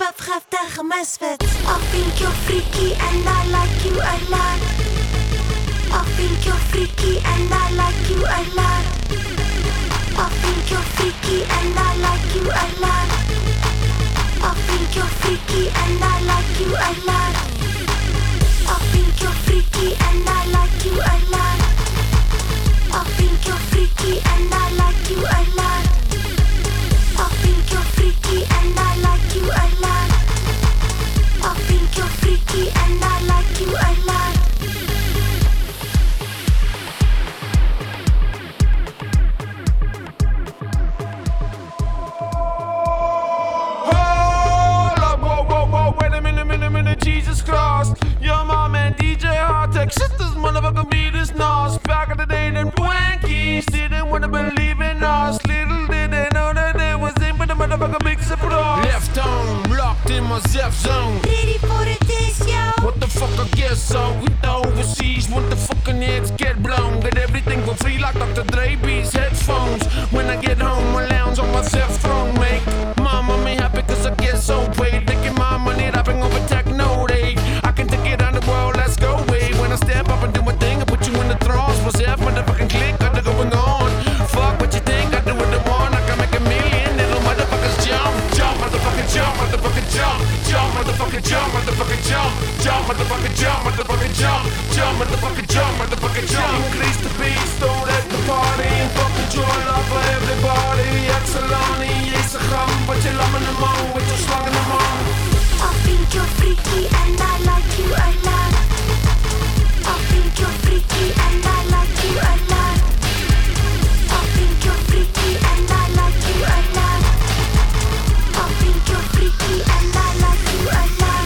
Puff gaf tegen misfits. I think you're freaky and I like you a lot. I think you're freaky and I like you a lot. I think you're freaky and I like you a lot. I think you're freaky and I like you a lot. I think you're freaky and I like you a lot. I think you're freaky and I like you a lot. I think you're freaky and I like you a lot. I think you're freaky and I like you a lot. Jesus Christ, your mom and DJ Hardtech, sisters, motherfucking beat is nos. Back in the day, them wankies didn't wanna believe in us. Little did they know that they was in with the motherfucking big surprise. Left arm locked in my Zef zone. Ready for the test, yo. What the fuck, I guess so. With the overseas, want the fucking heads get blown. Get everything for free like Dr. Dre beats headphones. When I get home, I lounge on my Zef throne. Make mama me happy cause I get so paid. Making my money rapping over techno day. I can take it on the world, let's go way. When I step up and do my thing, I put you in the thrones. Was F motherfucking click, got the going on. Fuck what you think, I do what I want. I can make a million little motherfuckers jump. Jump, motherfucking jump, motherfucking jump. Jump, motherfucking jump, motherfucking jump. Jump, motherfucking jump, motherfucking jump. Jump, motherfucking jump, motherfucking jump. Increase the beat, don't let the party. Fucking joy love for everybody. Excelani, Instagram, wat je lam in de man, met je slag in de man. I think you're freaky and I like you a lot. I think you're freaky and I like you a lot. I think you're freaky and I like you a lot. I think you're freaky and I like you a lot.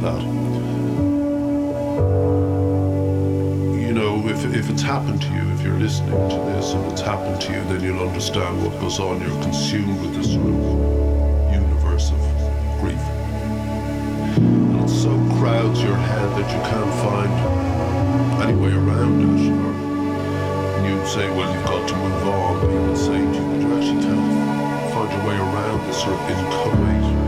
that. You know, if it's happened to you, if you're listening to this and it's happened to you, then you'll understand what goes on. You're consumed with this sort of universe of grief. And it so crowds your head that you can't find any way around it. And you'd say, well, you've got to move on. But you would say to you that you actually can't find your way around this sort of inchoate